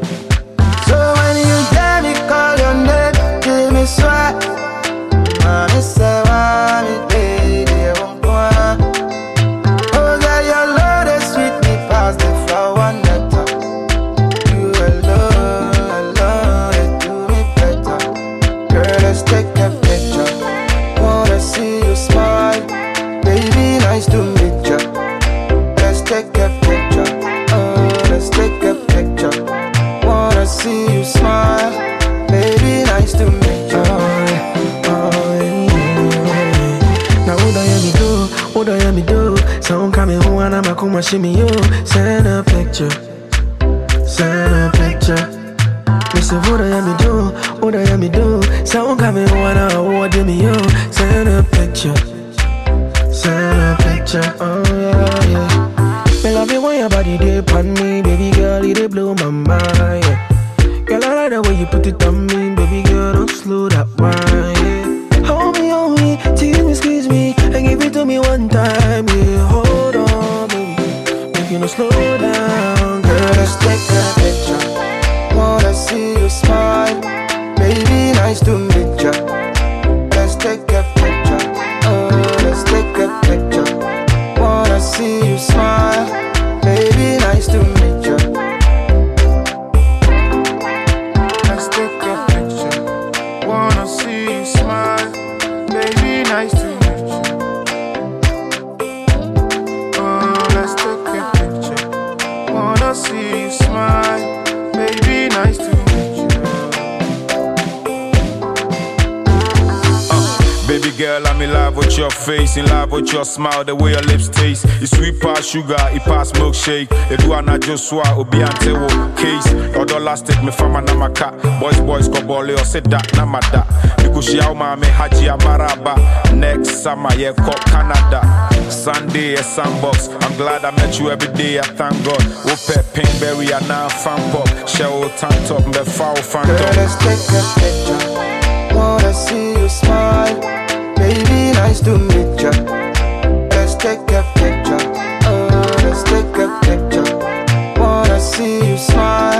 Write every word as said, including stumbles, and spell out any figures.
So when you hear me call your name, give me sweat. Mommy say why me baby won't go on. Oh girl, your love is sweet me past the flower nectar. You alone, alone, it do me better. Girl, let's take a picture. Wanna see you smile, baby, nice to meet ya. Let's take a picture. Oh, let's take a picture. Wanna see you smile, baby, nice to meet ya. Oh, yeah, oh, yeah. Now what do you do? What do you do? Sound coming home and I'm a come and shimmy you. Send a picture, send a picture. Listen, what do you do? What do you do? Sound coming home and I'm a what me you. Send a picture, send a picture. Oh yeah, yeah. Me love it when your body dip on me, baby girl, it dey blow my mind. Yeah. Girl, I like the way you put it on me, baby girl, don't slow that wine. Yeah. Hold me, hold me, tease me, squeeze me, and give it to me one time. Yeah, hold on, baby, make you no slow down, girl. Let's take a picture. Wanna see you smile, baby, nice to meet ya. Let's take a picture. Oh, let's take a picture. Wanna see you smile, baby, nice to meet ya. Let's take a picture. Wanna see you smile, baby, nice to meet ya. Oh, let's take a picture. Wanna see you smile, baby, nice to meet you. Baby girl, I'm in love with your face, in love with your smile, the way your lips taste. It's sweet past sugar, it past milkshake. It do an Joshua, obi antewo case. Your dollar stick me from a namaka. Boys, boys, go bole or sit that namada. Because yao mame haji amaraba. Next summer, yeah, call Canada. Sunday, a sandbox. I'm glad I met you every day, I thank God. Ope, pinkberry, and now fan pop. Shell, tank top, me foul fan Girl, top. let's take a picture. Wanna see you smile, baby, nice to meet ya. Let's take a picture. Oh, let's take a picture. Wanna see you smile.